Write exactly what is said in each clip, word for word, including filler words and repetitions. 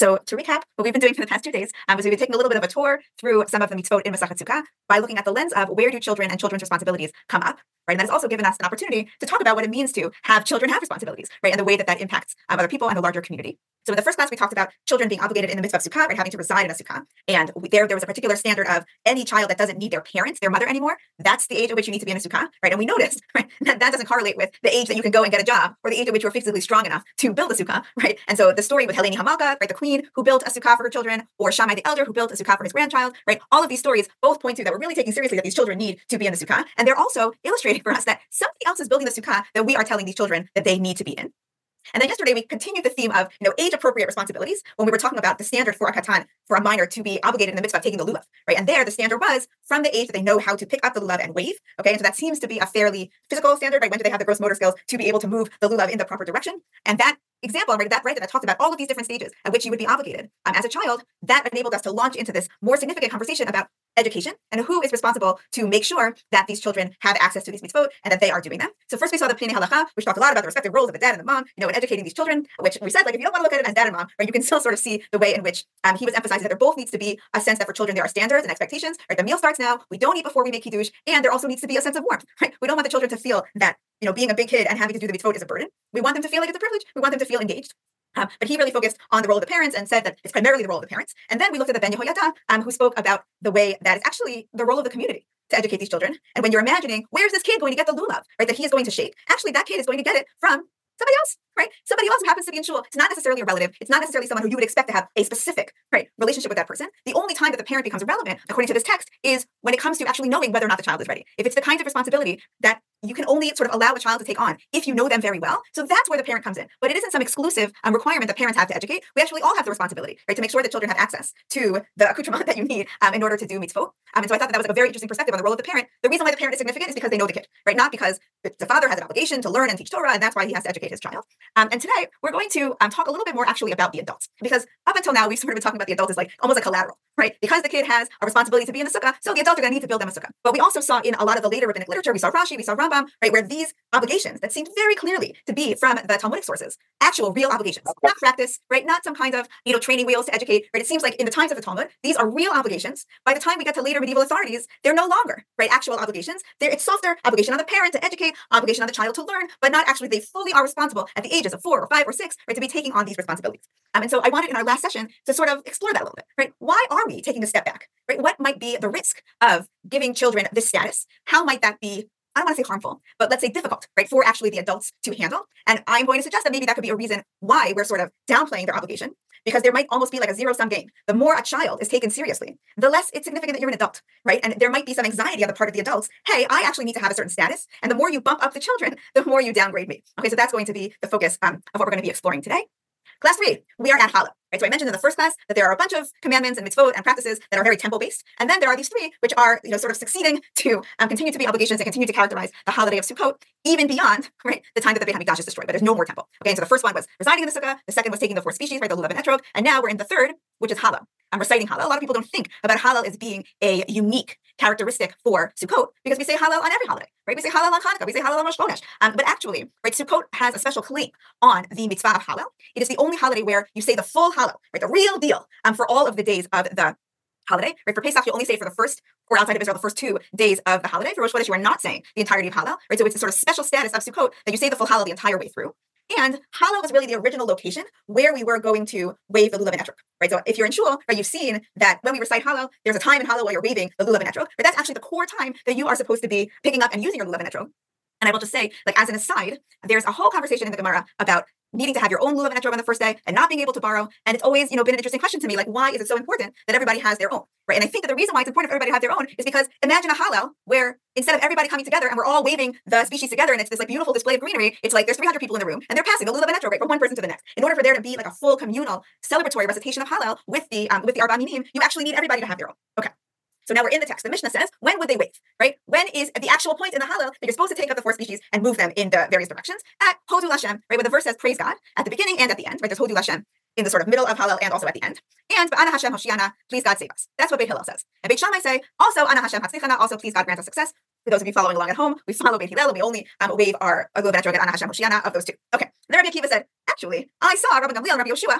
So to recap, what we've been doing for the past two days um, is we've been taking a little bit of a tour through some of the mitzvot in Masachet Sukkah by looking at the lens of where do children and children's responsibilities come up, right? And that has also given us an opportunity to talk about what it means to have children have responsibilities, right? And the way that that impacts um, other people and the larger community. So in the first class, we talked about children being obligated in the mitzvah of Sukkah, right, having to reside in a Sukkah. And we, there, there was a particular standard of any child that doesn't need their parents, their mother anymore, that's the age at which you need to be in a Sukkah, right? And we noticed, right, that that doesn't correlate with the age that you can go and get a job or the age at which you're physically strong enough to build a Sukkah, right? And so the story with Heleni Hamalka, right, the queen who built a Sukkah for her children, or Shammai the elder who built a Sukkah for his grandchild, right? All of these stories both point to that we're really taking seriously that these children need to be in the Sukkah. And they're also illustrating for us that somebody else is building the Sukkah that we are telling these children that they need to be in. And then yesterday, we continued the theme of, you know, age-appropriate responsibilities when we were talking about the standard for a katan, for a minor to be obligated in the mitzvah of taking the lulav, right? And there, the standard was from the age that they know how to pick up the lulav and wave, okay? And so that seems to be a fairly physical standard, right? When do they have the gross motor skills to be able to move the lulav in the proper direction? And that example, right, that right, that I talked about all of these different stages at which you would be obligated um, as a child, that enabled us to launch into this more significant conversation about education and who is responsible to make sure that these children have access to these mitzvot and that they are doing them. So first we saw the Pnei Halacha, which talked a lot about the respective roles of the dad and the mom, you know, in educating these children, which we said, like, if you don't want to look at it as dad and mom, right, you can still sort of see the way in which um, he was emphasizing that there both needs to be a sense that for children there are standards and expectations, right? The meal starts now, we don't eat before we make kiddush, and there also needs to be a sense of warmth, right? We don't want the children to feel that, you know, being a big kid and having to do the mitzvot is a burden. We want them to feel like it's a privilege. We want them to feel engaged. Um, but he really focused on the role of the parents and said that it's primarily the role of the parents. And then we looked at the Ben Yehoyada, um, who spoke about the way that it's actually the role of the community to educate these children. And when you're imagining, where's this kid going to get the lulav, right, that he is going to shake? Actually, that kid is going to get it from somebody else, right? Somebody else who happens to be in shul. It's not necessarily a relative. It's not necessarily someone who you would expect to have a specific, right, relationship with that person. The only time that the parent becomes relevant, according to this text, is when it comes to actually knowing whether or not the child is ready. If it's the kind of responsibility that you can only sort of allow a child to take on if you know them very well. So that's where the parent comes in. But it isn't some exclusive um, requirement that parents have to educate. We actually all have the responsibility, right, to make sure that children have access to the accoutrement that you need um, in order to do mitzvot. Um, and so I thought that, that was a very interesting perspective on the role of the parent. The reason why the parent is significant is because they know the kid, right? Not because the father has an obligation to learn and teach Torah, and that's why he has to educate his child. Um, and today we're going to um, talk a little bit more actually about the adults, because up until now we've sort of been talking about the adults as like almost like collateral, right? Because the kid has a responsibility to be in the sukkah, so the adults are going to need to build them a sukkah. But we also saw in a lot of the later rabbinic literature, we saw Rashi, we saw Rambam, right, where these obligations that seemed very clearly to be from the Talmudic sources, actual real obligations, not practice, right? Not some kind of, you know, training wheels to educate, right? It seems like in the times of the Talmud, these are real obligations. By the time we get to later medieval authorities, they're no longer, right, actual obligations. They're, it's softer, obligation on the parent to educate, obligation on the child to learn, but not actually, they fully are responsible at the ages of four or five or six, right, to be taking on these responsibilities. Um, and so I wanted in our last session to sort of explore that a little bit, right? Why are we taking a step back, right? What might be the risk of giving children this status? How might that be, I don't want to say harmful, but let's say difficult, right, for actually the adults to handle? And I'm going to suggest that maybe that could be a reason why we're sort of downplaying their obligation, because there might almost be like a zero-sum game. The more a child is taken seriously, the less it's significant that you're an adult, right? And there might be some anxiety on the part of the adults. Hey, I actually need to have a certain status. And the more you bump up the children, the more you downgrade me. Okay, so that's going to be the focus um, of what we're going to be exploring today. Class three, we are at Hallel, right? So I mentioned in the first class that there are a bunch of commandments and mitzvot and practices that are very temple-based. And then there are these three, which are, you know, sort of succeeding to um, continue to be obligations and continue to characterize the holiday of Sukkot, even beyond, right, the time that the Beit HaMikdash is destroyed, but there's no more temple. Okay, and so the first one was residing in the Sukkah, the second was taking the four species, right, the lulav and etrog, and now we're in the third, which is Hallel. I'm reciting Hallel. A lot of people don't think about Hallel as being a unique characteristic for Sukkot because we say Hallel on every holiday, right? We say Hallel on Hanukkah, we say Hallel on Rosh Chodesh. Um, but actually, right, Sukkot has a special claim on the mitzvah of Hallel. It is the only holiday where you say the full Hallel, right, the real deal, um, for all of the days of the holiday, right? For Pesach, you only say for the first, or outside of Israel, the first two days of the holiday. For Rosh Chodesh, you are not saying the entirety of Hallel, right? So it's a sort of special status of Sukkot that you say the full Hallel the entire way through. And Hallel was really the original location where we were going to wave the lulav and etrog, right? So if you're in shul, right, you've seen that when we recite Hallel, there's a time in Hallel while you're waving the lulav and etrog, but that's actually the core time that you are supposed to be picking up and using your lulav and etrog. And I will just say, like, as an aside, there's a whole conversation in the Gemara about needing to have your own lulav and etrog on the first day and not being able to borrow. And it's always, you know, been an interesting question to me, like, why is it so important that everybody has their own, right? And I think that the reason why it's important for everybody to have their own is because imagine a Hallel where instead of everybody coming together and we're all waving the species together and it's this like beautiful display of greenery, it's like there's three hundred people in the room and they're passing the lulav and etrog, right, from one person to the next. In order for there to be like a full communal celebratory recitation of Hallel with the um, with the Arba Minim, you actually need everybody to have their own. Okay. So now we're in the text. The Mishnah says, when would they wave, right? When is at the actual point in the Hallel that you're supposed to take up the four species and move them in the various directions? At Hodu Lashem, right? When the verse says praise God at the beginning and at the end, right? There's Hodu Lashem in the sort of middle of Hallel and also at the end. And Ana Hashem Hoshiana, please God save us. That's what Beit Hillel says. And Beit Shammai say, also Ana Hashem Hatzlichana, also please God grant us success. For those of you following along at home, we follow Beit Hillel and we only um, wave our Agul Venetrog and Ana Hashem Hoshiana of those two. Okay. And then Rabbi Akiva said, actually, I saw Rabbi Gamliel and Rabbi Yoshua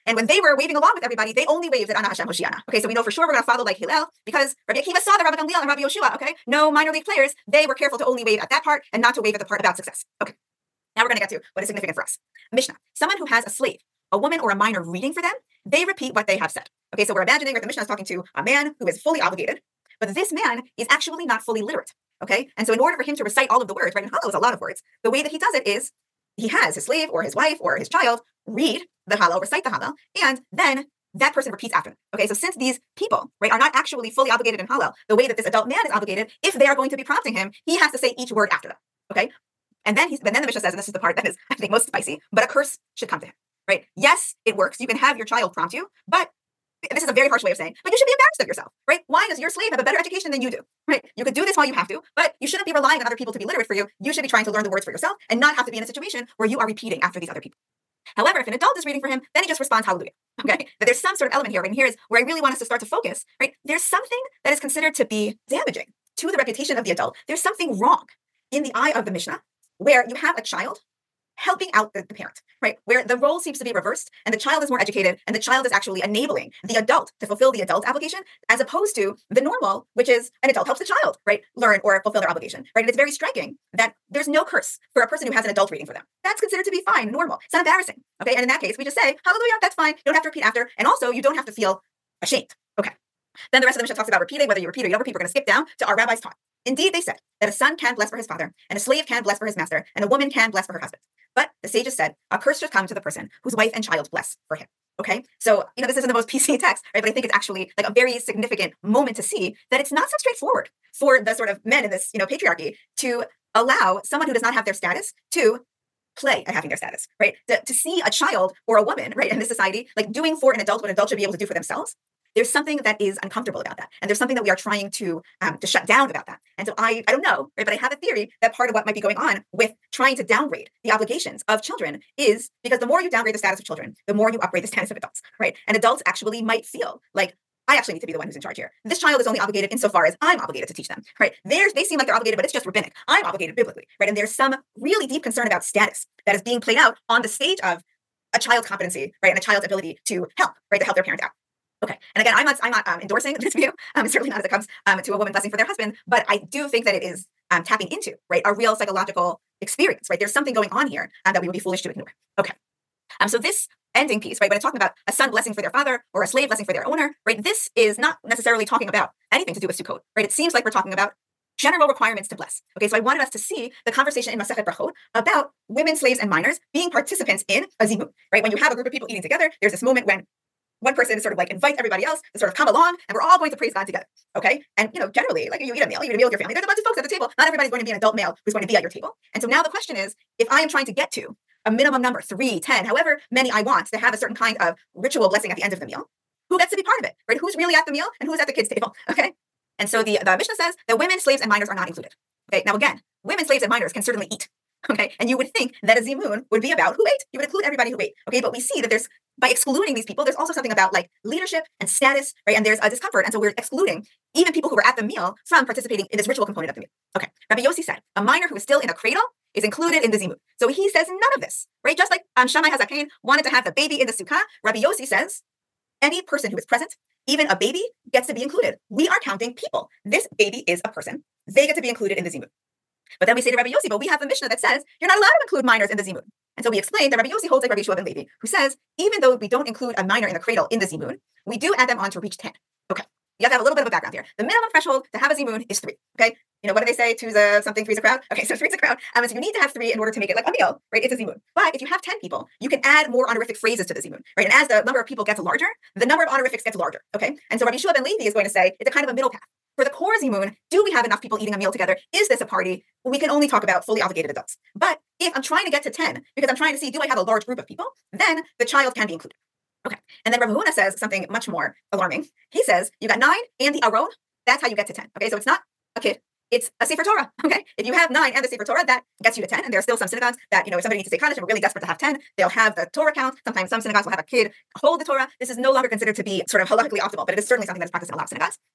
And when they were waving along with everybody, they only waved at Ana Hashem Hoshiana. Okay, so we know for sure we're going to follow like Hillel because Rabbi Akiva saw the Rabbi Gamliel and Rabbi Yoshua. Okay, no minor league players. They were careful to only wave at that part and not to wave at the part about success. Okay, now we're going to get to what is significant for us. Mishnah: someone who has a slave, a woman, or a minor reading for them, they repeat what they have said. Okay, so we're imagining that the Mishnah is talking to a man who is fully obligated, but this man is actually not fully literate. Okay, and so in order for him to recite all of the words, right, and Hallel is a lot of words, the way that he does it is he has his slave or his wife or his child read the Hallel, recite the Hallel, and then that person repeats after them. Okay, so since these people, right, are not actually fully obligated in Hallel, the way that this adult man is obligated, if they are going to be prompting him, he has to say each word after them. Okay, and then he's, and then the Mishnah says, and this is the part that is, I think, most spicy, but a curse should come to him. Right? Yes, it works. You can have your child prompt you, but this is a very harsh way of saying, but you should be embarrassed of yourself, right? Why does your slave have a better education than you do, right? You could do this while you have to, but you shouldn't be relying on other people to be literate for you. You should be trying to learn the words for yourself and not have to be in a situation where you are repeating after these other people. However, if an adult is reading for him, then he just responds, hallelujah, okay? But there's some sort of element here, right? And here's where I really want us to start to focus, right? There's something that is considered to be damaging to the reputation of the adult. There's something wrong in the eye of the Mishnah where you have a child helping out the, the parent, right? Where the role seems to be reversed and the child is more educated and the child is actually enabling the adult to fulfill the adult obligation as opposed to the normal, which is an adult helps the child, right? Learn or fulfill their obligation, right? And it's very striking that there's no curse for a person who has an adult reading for them. That's considered to be fine, normal. It's not embarrassing, okay? And in that case, we just say, hallelujah, that's fine. You don't have to repeat after. And also, you don't have to feel ashamed, okay? Then the rest of the Mishnah talks about repeating, whether you repeat or you don't repeat. We're going to skip down to our rabbi's taught. Indeed, they said that a son can bless for his father, and a slave can bless for his master, and a woman can bless for her husband. But the sages said, a curse should come to the person whose wife and child bless for him. Okay, so, you know, this isn't the most P C text, right? But I think it's actually like a very significant moment to see that it's not so straightforward for the sort of men in this, you know, patriarchy to allow someone who does not have their status to play at having their status, right? To, to see a child or a woman, right, in this society, like doing for an adult what an adult should be able to do for themselves. There's something that is uncomfortable about that. And there's something that we are trying to um, to shut down about that. And so I, I don't know, right, but I have a theory that part of what might be going on with trying to downgrade the obligations of children is because the more you downgrade the status of children, the more you upgrade the status of adults, right? And adults actually might feel like, I actually need to be the one who's in charge here. This child is only obligated insofar as I'm obligated to teach them, right? There's, they seem like they're obligated, but it's just rabbinic. I'm obligated biblically, right? And there's some really deep concern about status that is being played out on the stage of a child's competency, right? And a child's ability to help, right? To help their parent out. Okay, and again, I'm not, I'm not um, endorsing this view, um, certainly not as it comes um, to a woman blessing for their husband, but I do think that it is um, tapping into, right, a real psychological experience, right? There's something going on here um, that we would be foolish to ignore. Okay, um, so this ending piece, right, when it's talking about a son blessing for their father or a slave blessing for their owner, right, this is not necessarily talking about anything to do with Sukkot, right? It seems like we're talking about general requirements to bless. Okay, so I wanted us to see the conversation in Masechet Brachot about women, slaves, and minors being participants in a zimun, right? When you have a group of people eating together, there's this moment when one person is sort of like invites everybody else to sort of come along and we're all going to praise God together. Okay. And, you know, generally, like you eat a meal, you eat a meal with your family, there's a bunch of folks at the table. Not everybody's going to be an adult male who's going to be at your table. And so now the question is, if I am trying to get to a minimum number, three, ten, however many I want to have a certain kind of ritual blessing at the end of the meal, who gets to be part of it, right? Who's really at the meal and who's at the kids' table? Okay. And so the, the Mishnah says that women, slaves, and minors are not included. Okay. Now, again, women, slaves, and minors can certainly eat. Okay. And you would think that a zimun would be about who ate. You would include everybody who ate. Okay. But we see that there's, by excluding these people, there's also something about like leadership and status, right? And there's a discomfort. And so we're excluding even people who were at the meal from participating in this ritual component of the meal. Okay. Rabbi Yossi said, a minor who is still in a cradle is included in the zimun. So he says none of this, right? Just like um, Shammai Hazakain wanted to have the baby in the sukkah, Rabbi Yossi says, any person who is present, even a baby, gets to be included. We are counting people. This baby is a person. They get to be included in the zimun. But then we say to Rabbi Yossi, but we have a Mishnah that says you're not allowed to include minors in the zimun. And so we explain that Rabbi Yossi holds like Rabbi Shua ben Levi, who says, even though we don't include a minor in the cradle in the zimun, we do add them on to reach ten. Okay. You have to have a little bit of a background here. The minimum threshold to have a zimun is three. Okay. You know, what do they say? Two's a something, three's a crowd. Okay, so three's a crowd. Um, so you need to have three in order to make it like a meal, right? It's a zimun. But if you have ten people, you can add more honorific phrases to the zimun, right? And as the number of people gets larger, the number of honorifics gets larger. Okay. And so Rabbi Shua ben Levi is going to say it's a kind of a middle path. For the core zimun, do we have enough people eating a meal together? Is this a party? We can only talk about fully obligated adults. But if I'm trying to get to ten, because I'm trying to see, do I have a large group of people? Then the child can be included. Okay. And then Rav Huna says something much more alarming. He says, you got nine and the Aron, that's how you get to ten. Okay. So it's not a kid. It's a Sefer Torah. Okay. If you have nine and the Sefer Torah, that gets you to ten. And there are still some synagogues that, you know, if somebody needs to say Kaddish and we're really desperate to have ten, they'll have the Torah count. Sometimes some synagogues will have a kid hold the Torah. This is no longer considered to be sort of halakhically optimal, but it is certainly something that is practiced in a lot of synagogues.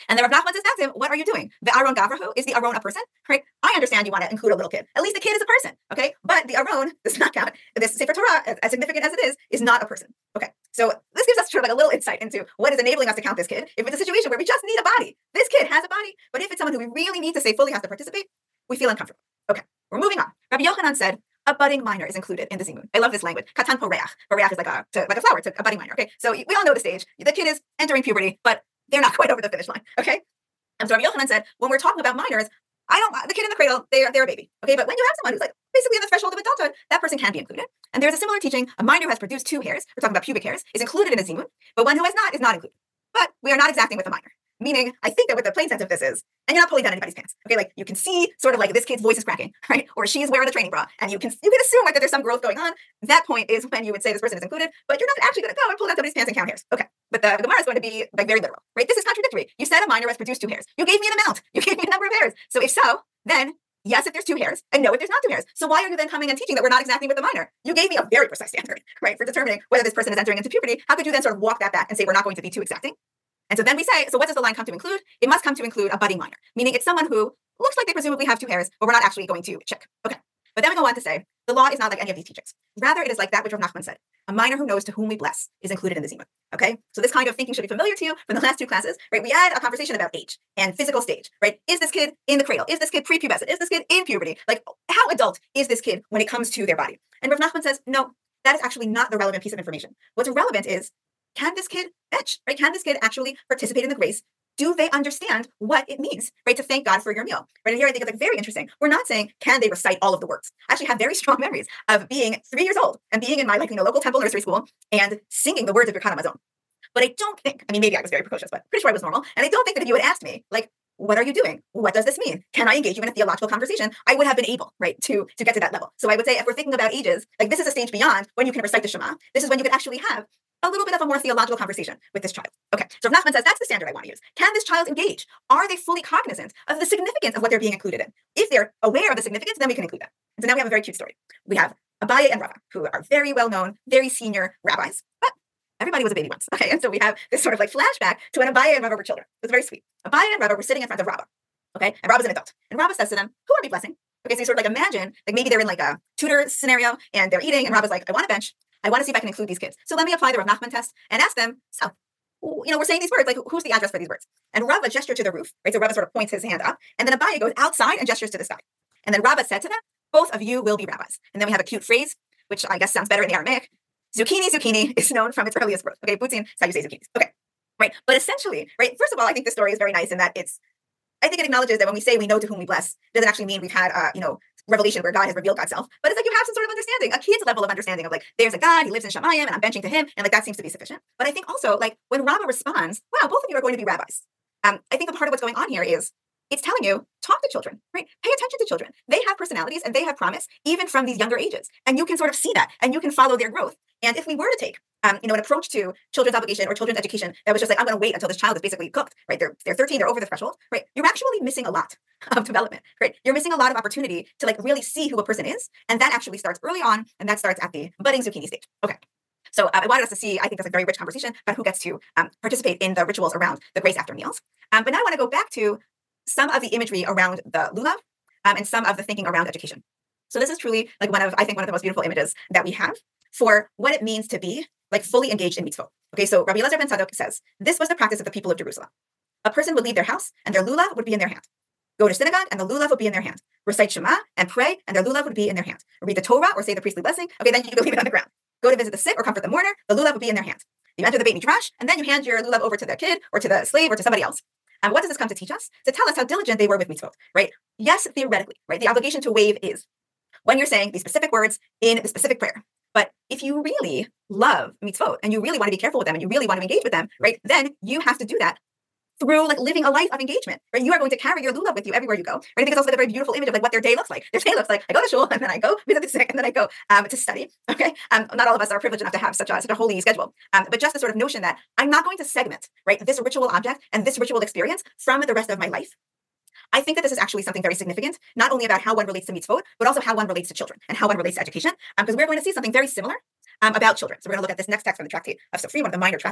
And then Rav Nachman says back to him, what are you doing? The Aron Gavrahu, is the Aron a person? Right? I understand you want to include a little kid. At least the kid is a person. Okay. But the Aron does not count. This Sefer Torah, as, as significant as it is, is not a person. Okay. So this gives us sort of like a little insight into what is enabling us to count this kid. If it's a situation where we just need a body, this kid has a body. But if it's someone who we really need to say fully has to participate, we feel uncomfortable. Okay. We're moving on. Rabbi Yochanan said, a budding minor is included in the zimun. I love this language. Katan poreach. Poreach is like a, to, like a flower. It's a, a budding minor. Okay. So we all know the stage. The kid is entering puberty, but they're not quite over the finish line. Okay. And so Rabbi Yochanan said, when we're talking about minors, I don't, the kid in the cradle, they're, they're a baby. Okay. But when you have someone who's like basically on the threshold of adulthood, that person can be included. And there's a similar teaching. A minor who has produced two hairs, we're talking about pubic hairs, is included in a zimun, but one who has not is not included. But we are not exacting with a minor. Meaning, I think that what the plain sense of this is, and you're not pulling down anybody's pants. Okay, like you can see sort of like this kid's voice is cracking, right? Or she's wearing a training bra, and you can you can assume like that there's some growth going on. That point is when you would say this person is included, but you're not actually going to go and pull down somebody's pants and count hairs. Okay, but the, the Gemara is going to be like very literal, right? This is contradictory. You said a minor has produced two hairs. You gave me an amount. You gave me a number of hairs. So if so, then yes, if there's two hairs, and no, if there's not two hairs. So why are you then coming and teaching that we're not exacting with the minor? You gave me a very precise standard, right, for determining whether this person is entering into puberty. How could you then sort of walk that back and say we're not going to be too exacting? And so then we say, so what does the line come to include? It must come to include a budding minor, meaning it's someone who looks like they presumably have two hairs, but we're not actually going to check. Okay. But then we go on to say, the law is not like any of these teachings. Rather, it is like that which Rav Nachman said. A minor who knows to whom we bless is included in the zimun. Okay. So this kind of thinking should be familiar to you from the last two classes, right? We had a conversation about age and physical stage, right? Is this kid in the cradle? Is this kid prepubescent? Is this kid in puberty? Like, how adult is this kid when it comes to their body? And Rav Nachman says, no, that is actually not the relevant piece of information. What's relevant is, can this kid bench, right? Can this kid actually participate in the grace? Do they understand what it means, right, to thank God for your meal? Right, and here I think it's like very interesting. We're not saying, can they recite all of the words? I actually have very strong memories of being three years old and being in my like, you know, local temple nursery school and singing the words of Birkat Hamazon. But I don't think, I mean, maybe I was very precocious, but pretty sure I was normal. And I don't think that if you had asked me, like, what are you doing? What does this mean? Can I engage you in a theological conversation? I would have been able, right, to, to get to that level. So I would say if we're thinking about ages, like this is a stage beyond when you can recite the Shema. This is when you can actually have a little bit of a more theological conversation with this child. Okay, so if Nachman says that's the standard I want to use. Can this child engage? Are they fully cognizant of the significance of what they're being included in? If they're aware of the significance, then we can include them. And so now we have a very cute story. We have Abaye and Rava, who are very well-known, very senior rabbis, but everybody was a baby once. Okay, and so we have this sort of like flashback to when Abaye and Rava were children. It was very sweet. Abaye and Rava were sitting in front of Rava. Okay, and Rava's an adult. And Rava says to them, who are we blessing? Okay, so you sort of like imagine, like maybe they're in like a tutor scenario and they're eating, and Rava's like, I want a bench. I want to see if I can include these kids. So let me apply the Rav Nachman test and ask them, so, you know, we're saying these words, like who's the address for these words? And Rava gestured to the roof, right? So Rava sort of points his hand up, and then Abaye goes outside and gestures to the sky. And then Rava said to them, both of you will be rabbis. And then we have a cute phrase, which I guess sounds better in the Aramaic. Zucchini, zucchini is known from its earliest growth. Okay, butzin is how you say zucchinis. Okay, right. But essentially, right, first of all, I think this story is very nice in that it's, I think it acknowledges that when we say we know to whom we bless, doesn't actually mean we've had, uh, you know, revelation where God has revealed God's self, but it's like you have some sort of understanding, a kid's level of understanding of like, there's a God, he lives in Shamayim, and I'm benching to him, and like that seems to be sufficient. But I think also, like, when Rava responds, wow, both of you are going to be rabbis. Um, I think a part of what's going on here is it's telling you, talk to children, right? Pay attention to children. They have personalities and they have promise, even from these younger ages. And you can sort of see that and you can follow their growth. And if we were to take, um, you know, an approach to children's obligation or children's education that was just like, I'm going to wait until this child is basically cooked, right? They're, they're thirteen, they're over the threshold, right? You're actually missing a lot of development, right? You're missing a lot of opportunity to like really see who a person is. And that actually starts early on. And that starts at the budding zucchini stage. Okay. So uh, I wanted us to see, I think that's a very rich conversation about who gets to um, participate in the rituals around the grace after meals. Um, but now I want to go back to some of the imagery around the lulav um, and some of the thinking around education. So this is truly like one of, I think, one of the most beautiful images that we have for what it means to be like fully engaged in mitzvot. Okay, so Rabbi Elazar ben Tzadok says, this was the practice of the people of Jerusalem. A person would leave their house and their lulav would be in their hand. Go to synagogue and the lulav would be in their hand. Recite Shema and pray and their lulav would be in their hand. Read the Torah or say the priestly blessing. Okay, then you go leave it on the ground. Go to visit the sick or comfort the mourner. The lulav would be in their hand. You enter the Beit Midrash and then you hand your lulav over to the kid or to the slave or to somebody else. And what does this come to teach us? To tell us how diligent they were with mitzvot, right? Yes, theoretically, right? The obligation to wave is when you're saying these specific words in the specific prayer. But if you really love mitzvot and you really want to be careful with them and you really want to engage with them, right? Then you have to do that through like living a life of engagement, right? You are going to carry your lulav with you everywhere you go, right? I think it's also like a very beautiful image of like what their day looks like. Their day looks like I go to shul and then I go visit the sick and then I go um, to study. Okay, um, not all of us are privileged enough to have such a such a holy schedule, um, but just the sort of notion that I'm not going to segment right this ritual object and this ritual experience from the rest of my life. I think that this is actually something very significant, not only about how one relates to mitzvot, but also how one relates to children and how one relates to education, because um, we're going to see something very similar um, about children. So we're going to look at this next text from the tractate of Sofrim, one of the minor tractates,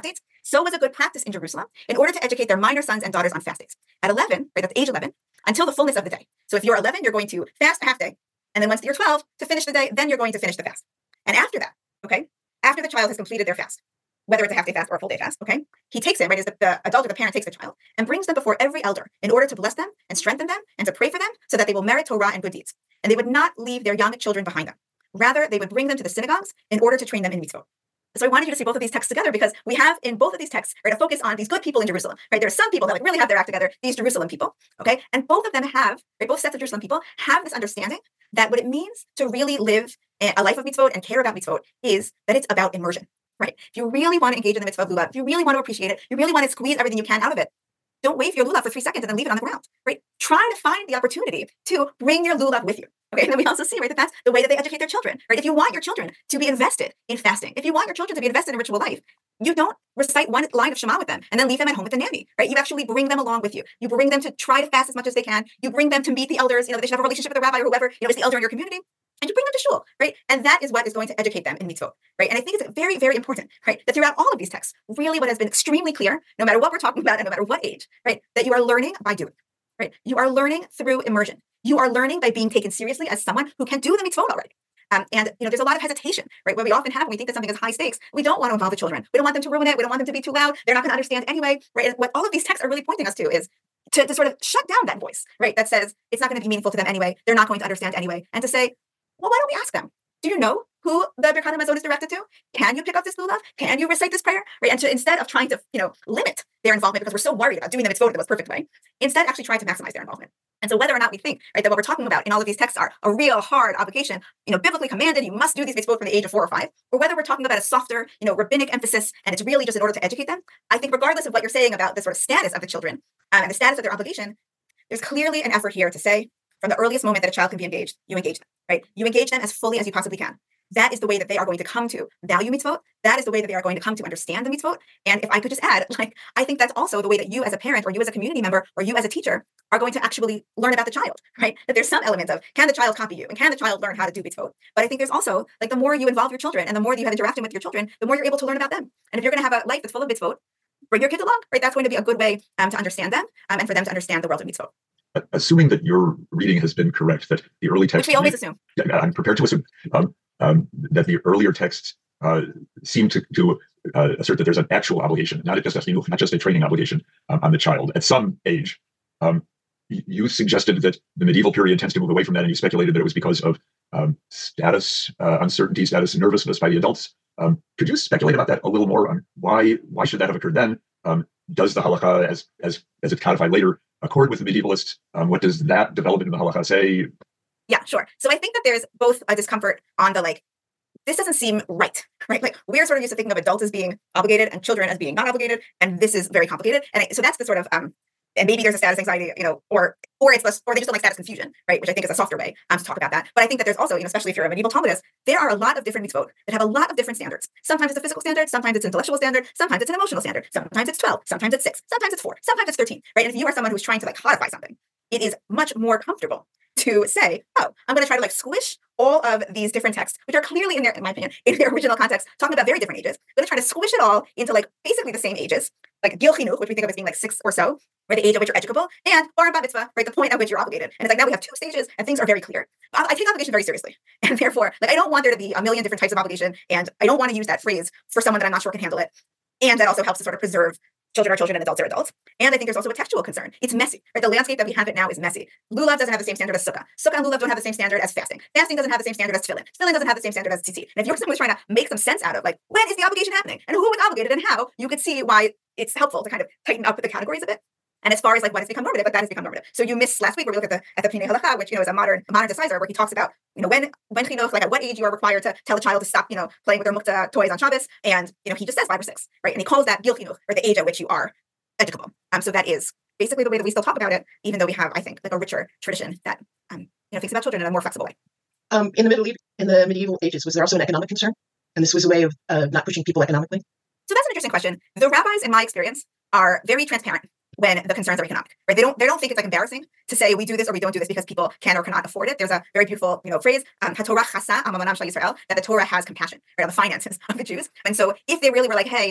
so was a good practice in Jerusalem in order to educate their minor sons and daughters on fast days. At eleven, right, that's age eleven, until the fullness of the day. So if you're eleven, you're going to fast a half day. And then once you're twelve, to finish the day, then you're going to finish the fast. And after that, okay, after the child has completed their fast, whether it's a half day fast or a full day fast, okay, he takes him, right, is the, the adult or the parent takes the child and brings them before every elder in order to bless them and strengthen them and to pray for them so that they will merit Torah and good deeds. And they would not leave their young children behind them. Rather, they would bring them to the synagogues in order to train them in mitzvot. So I wanted you to see both of these texts together because we have in both of these texts, right, a focus on these good people in Jerusalem, right? There are some people that like really have their act together, these Jerusalem people, okay? And both of them have, right, both sets of Jerusalem people have this understanding that what it means to really live a life of mitzvot and care about mitzvot is that it's about immersion, right? If you really want to engage in the mitzvah of lulav, if you really want to appreciate it, you really want to squeeze everything you can out of it, don't wave your lulav for three seconds and then leave it on the ground, right? Try to find the opportunity to bring your lulav with you. Okay, and then we also see, right, that that's the way that they educate their children, right? If you want your children to be invested in fasting, if you want your children to be invested in ritual life, you don't recite one line of Shema with them and then leave them at home with the nanny, right? You actually bring them along with you. You bring them to try to fast as much as they can. You bring them to meet the elders, you know, they should have a relationship with the rabbi or whoever, you know, is the elder in your community. And you bring them to shul, right? And that is what is going to educate them in mitzvot, right? And I think it's very, very important, right? That throughout all of these texts, really what has been extremely clear, no matter what we're talking about and no matter what age, right? That you are learning by doing, right? You are learning through immersion. You are learning by being taken seriously as someone who can do the mitzvot already. Um, and, you know, there's a lot of hesitation, right? What we often have when we think that something is high stakes, we don't want to involve the children. We don't want them to ruin it. We don't want them to be too loud. They're not going to understand anyway, right? And what all of these texts are really pointing us to is to, to sort of shut down that voice, right? That says it's not going to be meaningful to them anyway. They're not going to understand anyway. And to say, well, why don't we ask them? Do you know who the Birkat HaMazon is directed to? Can you pick up this lulav? Can you recite this prayer? Right? And to, instead of trying to, you know, limit their involvement because we're so worried about doing the mitzvot in the most perfect way, instead actually try to maximize their involvement. And so whether or not we think, right, that what we're talking about in all of these texts are a real hard obligation, you know, biblically commanded, you must do these mitzvot from the age of four or five, or whether we're talking about a softer, you know, rabbinic emphasis, and it's really just in order to educate them, I think regardless of what you're saying about the sort of status of the children um, and the status of their obligation, there's clearly an effort here to say, from the earliest moment that a child can be engaged, you engage them, right? You engage them as fully as you possibly can. That is the way that they are going to come to value mitzvot. That is the way that they are going to come to understand the mitzvot. And if I could just add, like, I think that's also the way that you as a parent or you as a community member or you as a teacher are going to actually learn about the child, right? That there's some element of, can the child copy you? And can the child learn how to do mitzvot? But I think there's also, like, the more you involve your children and the more that you have interaction with your children, the more you're able to learn about them. And if you're going to have a life that's full of mitzvot, bring your kids along, right? That's going to be a good way um, to understand them um, and for them to understand the world of mitzvot. Assuming that your reading has been correct, that the early text, which we always assume. I'm prepared to assume um, um, that the earlier texts uh, seem to, to uh, assert that there's an actual obligation, not just a not just a training obligation um, on the child at some age. Um, you suggested that the medieval period tends to move away from that, and you speculated that it was because of um, status uh, uncertainty, status nervousness by the adults. Um, could you speculate about that a little more? On why why should that have occurred then? Um, does the halakha, as as as it's codified later, accord with the medievalists? Um, what does that development in the halakha say? Yeah, sure. So I think that there's both a discomfort on the, like, this doesn't seem right, right? Like, we're sort of used to thinking of adults as being obligated and children as being not obligated, and this is very complicated. And I, so that's the sort of, um, and maybe there's a status anxiety, you know, or or it's less, or they just don't like status confusion, right? Which I think is a softer way um, to talk about that. But I think that there's also, you know, especially if you're a medieval Talmudist, there are a lot of different mitzvot that have a lot of different standards. Sometimes it's a physical standard, sometimes it's an intellectual standard, sometimes it's an emotional standard, sometimes it's twelve, sometimes it's six, sometimes it's four, sometimes it's thirteen, right? And if you are someone who's trying to like codify something, it is much more comfortable to say, oh, I'm going to try to like squish all of these different texts, which are clearly in their, in my opinion, in their original context, talking about very different ages. I'm going to try to squish it all into like basically the same ages, like Gil Chinuch, which we think of as being like six or so, right, the age at which you're educable, and Bar Bat Mitzvah, right, the point at which you're obligated. And it's like now we have two stages and things are very clear. I, I take obligation very seriously. And therefore, like I don't want there to be a million different types of obligation, and I don't want to use that phrase for someone that I'm not sure can handle it. And that also helps to sort of preserve children are children and adults are adults. And I think there's also a textual concern. It's messy, right? The landscape that we have it now is messy. Lulav doesn't have the same standard as sukkah. Sukkah and lulav don't have the same standard as fasting. Fasting doesn't have the same standard as tefillin. Tefillin doesn't have the same standard as tzitzit. And if you're someone who's trying to make some sense out of like, when is the obligation happening? And who is obligated and how, you could see why it's helpful to kind of tighten up the categories a bit. And as far as like what has become normative, but that has become normative. So you missed last week where we looked at the at the Pinei Halacha, which you know is a modern a modern decider, where he talks about you know when when chinuch, like at what age you are required to tell a child to stop you know playing with their mukta toys on Shabbos, and you know he just says five or six, right? And he calls that gil chinuch, or the age at which you are educable. Um, so that is basically the way that we still talk about it, even though we have, I think, like a richer tradition that um you know thinks about children in a more flexible way. Um, in the Middle in the medieval ages, was there also an economic concern, and this was a way of uh, not pushing people economically? So that's an interesting question. The rabbis, in my experience, are very transparent when the concerns are economic, right? They don't they don't think it's like embarrassing to say we do this or we don't do this because people can or cannot afford it. There's a very beautiful, you know, phrase, um, HaTorah chasa amamonam shel Yisrael, that the Torah has compassion, right, on the finances of the Jews. And so if they really were like, hey,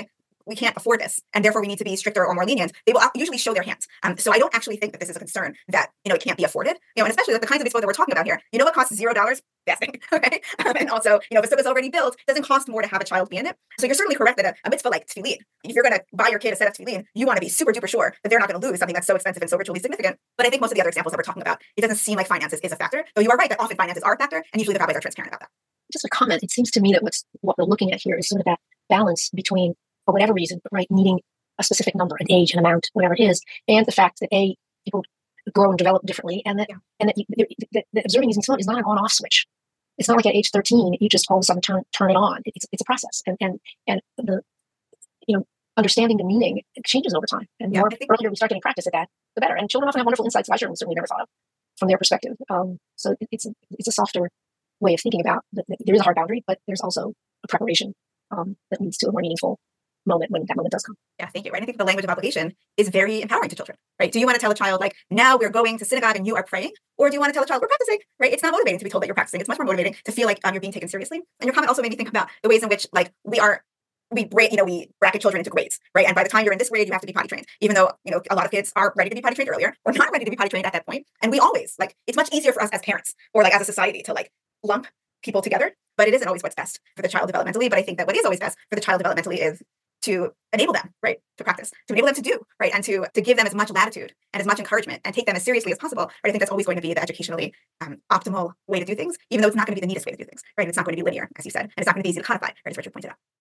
we can't afford this, and therefore we need to be stricter or more lenient, they will usually show their hands. Um, so I don't actually think that this is a concern that, you know, it can't be afforded. You know, and especially with the kinds of mitzvot that we're talking about here. You know what costs zero dollars? Fasting. Okay. Um, and also, you know, if the sukkah is already built, it doesn't cost more to have a child be in it. So you're certainly correct that a, a mitzvah like tefillin, if you're going to buy your kid a set of tefillin, you want to be super duper sure that they're not going to lose something that's so expensive and so ritually significant. But I think most of the other examples that we're talking about, it doesn't seem like finances is a factor. Though you are right that often finances are a factor, and usually the rabbis are transparent about that. Just a comment. It seems to me that what's what we're looking at here is sort of that balance between, for whatever reason, right, needing a specific number, an age, an amount, whatever it is, and the fact that a people grow and develop differently, and that yeah. and that, you, that, that observing these mitzvot is not an on-off switch. It's not like at age thirteen you just all of a sudden turn turn it on. It's it's a process, and and and the you know understanding the meaning changes over time. And the yeah, more earlier we start getting practice at that, the better. And children often have wonderful insights that I certainly never thought of from their perspective. Um, so it, it's a, it's a softer way of thinking about that. There is a hard boundary, but there's also a preparation um, that leads to a more meaningful moment when that moment does come. Yeah, thank you. Right. I think the language of obligation is very empowering to children, right? Do you want to tell a child, like, now we're going to synagogue and you are praying? Or do you want to tell a child we're practicing, right? It's not motivating to be told that you're practicing. It's much more motivating to feel like um, you're being taken seriously. And your comment also made me think about the ways in which, like, we are, we break, you know, we bracket children into grades, right? And by the time you're in this grade, you have to be potty trained, even though, you know, a lot of kids are ready to be potty trained earlier or not ready to be potty trained at that point. And we always, like, it's much easier for us as parents or like as a society to like lump people together, but it isn't always what's best for the child developmentally. But I think that what is always best for the child developmentally is to enable them, right, to practice, to enable them to do, right, and to to give them as much latitude and as much encouragement and take them as seriously as possible, right? I think that's always going to be the educationally um, optimal way to do things, even though it's not going to be the neatest way to do things, right? It's not going to be linear, as you said, and it's not going to be easy to codify, right, as Richard pointed out.